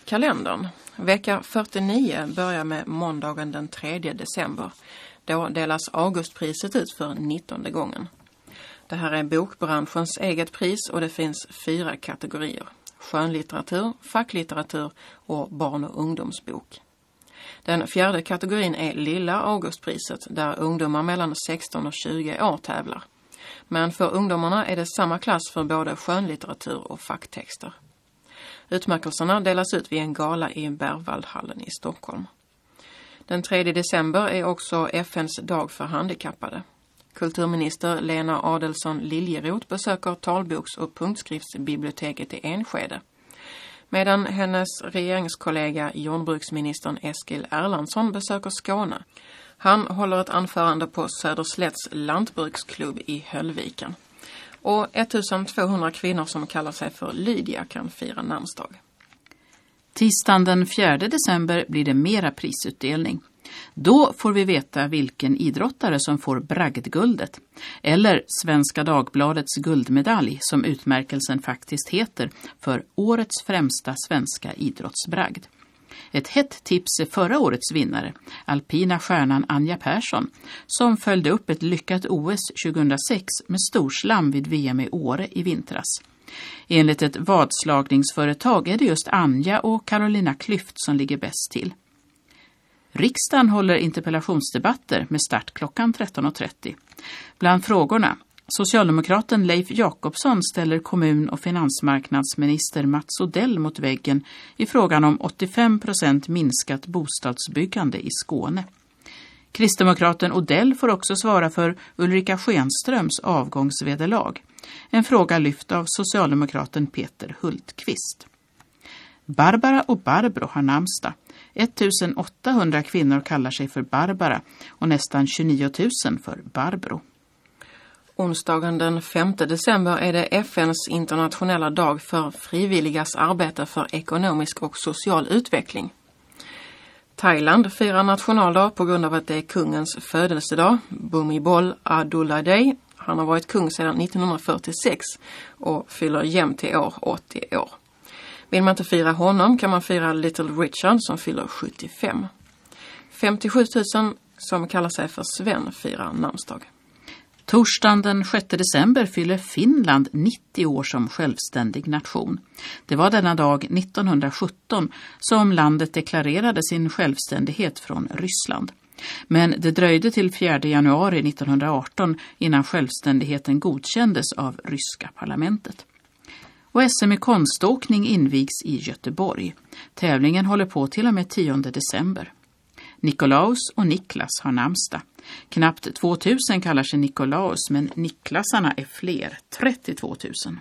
kalendern. Vecka 49 börjar med måndagen den 3 december. Då delas Augustpriset ut för 19:e gången. Det här är bokbranschens eget pris och det finns 4 kategorier. Skönlitteratur, facklitteratur och barn- och ungdomsbok. Den 4:e kategorin är Lilla Augustpriset där ungdomar mellan 16 och 20 år tävlar. Men för ungdomarna är det samma klass för både skönlitteratur och facktexter. Utmärkelserna delas ut vid en gala i Berwaldhallen i Stockholm. Den 3 december är också FN:s dag för handikappade. Kulturminister Lena Adelsohn Liljeroth besöker talboks- och punktskriftsbiblioteket i Enskede. Medan hennes regeringskollega jordbruksministern Eskil Erlandsson besöker Skåne. Han håller ett anförande på Söderslätts lantbruksklubb i Höllviken. Och 1200 kvinnor som kallar sig för Lydia kan fira namnsdag. Tisdagen den 4 december blir det mera prisutdelning. Då får vi veta vilken idrottare som får bragdguldet, eller Svenska Dagbladets guldmedalj som utmärkelsen faktiskt heter för årets främsta svenska idrottsbragd. Ett hett tips är förra årets vinnare, alpina stjärnan Anja Persson, som följde upp ett lyckat OS 2006 med storslam vid VM i Åre i vintras. Enligt ett vadslagningsföretag är det just Anja och Carolina Klüft som ligger bäst till. Riksdagen håller interpellationsdebatter med start klockan 13.30. Bland frågorna, socialdemokraten Leif Jakobsson ställer kommun- och finansmarknadsminister Mats Odell mot väggen i frågan om 85% minskat bostadsbyggande i Skåne. Kristdemokraten Odell får också svara för Ulrika Schenströms avgångsvederlag. En fråga lyft av socialdemokraten Peter Hultqvist. Barbara och Barbro har namnsdag. 1800 kvinnor kallar sig för Barbara och nästan 29 000 för Barbro. Onsdagen den 5 december är det FN:s internationella dag för frivilligas arbete för ekonomisk och social utveckling. Thailand firar nationaldag på grund av att det är kungens födelsedag, Bhumibol Adulyadej. Han har varit kung sedan 1946 och fyller jämnt i år 80 år. Vill man inte fira honom kan man fira Little Richard som fyller 75. 57 000 som kallar sig för Sven firar namnsdag. Torsdagen den 6 december fyller Finland 90 år som självständig nation. Det var denna dag 1917 som landet deklarerade sin självständighet från Ryssland. Men det dröjde till 4 januari 1918 innan självständigheten godkändes av ryska parlamentet. Och SM i konståkning invigs i Göteborg. Tävlingen håller på till och med 10 december. Nikolaus och Niklas har namnsdag. Knappt 2000 kallar sig Nikolaus, men Niklasarna är fler, 32 000.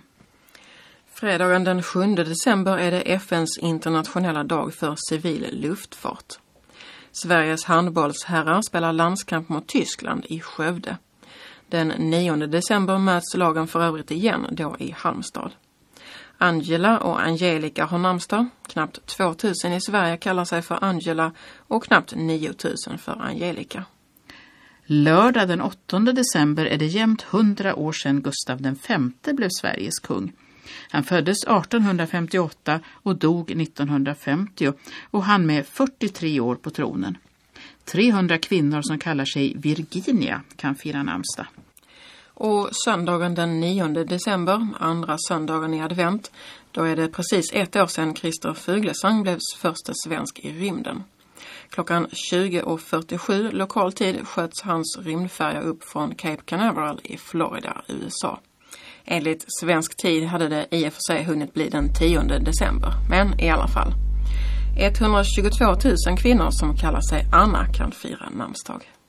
Fredagen den 7 december är det FN:s internationella dag för civil luftfart. Sveriges handbollsherrar spelar landskamp mot Tyskland i Skövde. Den 9 december möts lagen för övrigt igen, då i Halmstad. Angela och Angelica har namnsdag. Knappt 2000 i Sverige kallar sig för Angela och knappt 9000 för Angelica. Lördag den 8 december är det jämnt 100 år sedan Gustav V blev Sveriges kung. Han föddes 1858 och dog 1950 och han med 43 år på tronen. 300 kvinnor som kallar sig Virginia kan fira namnsdag. Och söndagen den 9 december, andra söndagen i advent, då är det precis 1 år sedan Christer Fuglesang blev första svensk i rymden. Klockan 20:47 lokal tid sköts hans rymdfärja upp från Cape Canaveral i Florida, USA. Enligt svensk tid hade det i och för sig hunnit bli den 10 december, men i alla fall. 122 000 kvinnor som kallar sig Anna kan fira namnsdag.